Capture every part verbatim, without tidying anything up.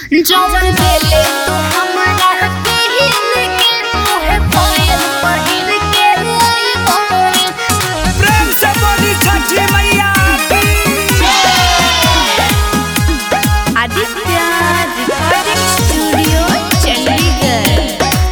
जवन देले तू हमरा के हिल के तोहे पायल पहिर के आई मोरे प्रेम से बोली छठी मैया की आदित्य रिकॉर्डिंग स्टूडियो चंडीगढ़।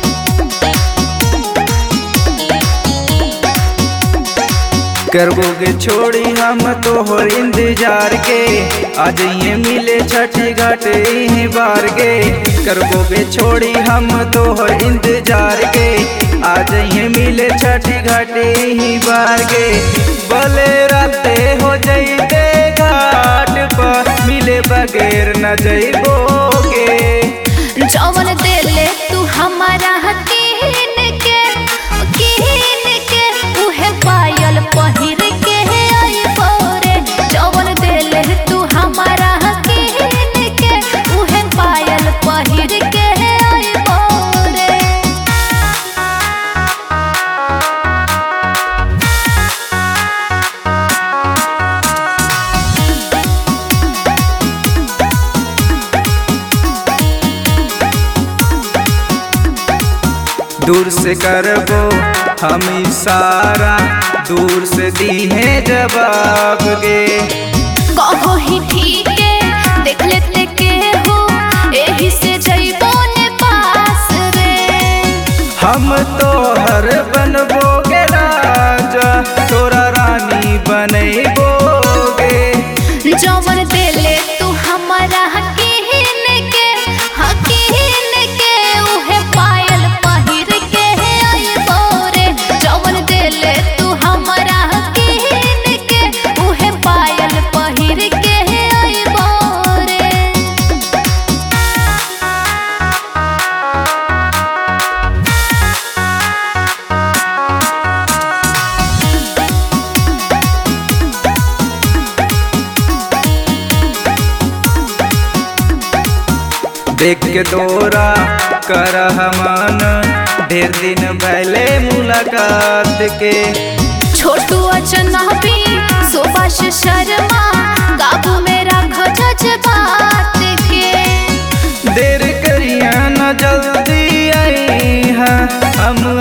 करबोगे छोड़ी हम तोहर इंतजार के आज ये मिले छठी घाट ही बार गे। करबोगे छोड़ी हम तोहर इंतजार के आज ये मिले छठी घाट ही बार गे। भले राते हो जइबे घाट पर मिले बगैर न जइबोगे। जवन देले तू हमारा हकीन के कीन के उहे पायल पहिर के आई बोरे। जवन देले तू हमारा हकीन के उहे पायल पहिर के आई बोरे। दूर से करबो हम इशारा दूर से दी है जवाब गे। कहो ही ठीक है देख लेते के हो एही से जइबो ने पास रे। हम तो हर बनबोगे राजा तोरा रानी बनैबोगे। जवन देले तू हमारा हकीन के हकीन के उहे पायल पहिर के आई बोरे। जवन देले तू हमारा हकीन के उहे पायल पहिर के आई बोरे। देख के तोरा कर मन ढेर दिन पहले मुलाकात के। छोटू अजनबी सुभाष शर्मा काबू में रखो जज्बात के। देर करिया न जल्दी आई है हम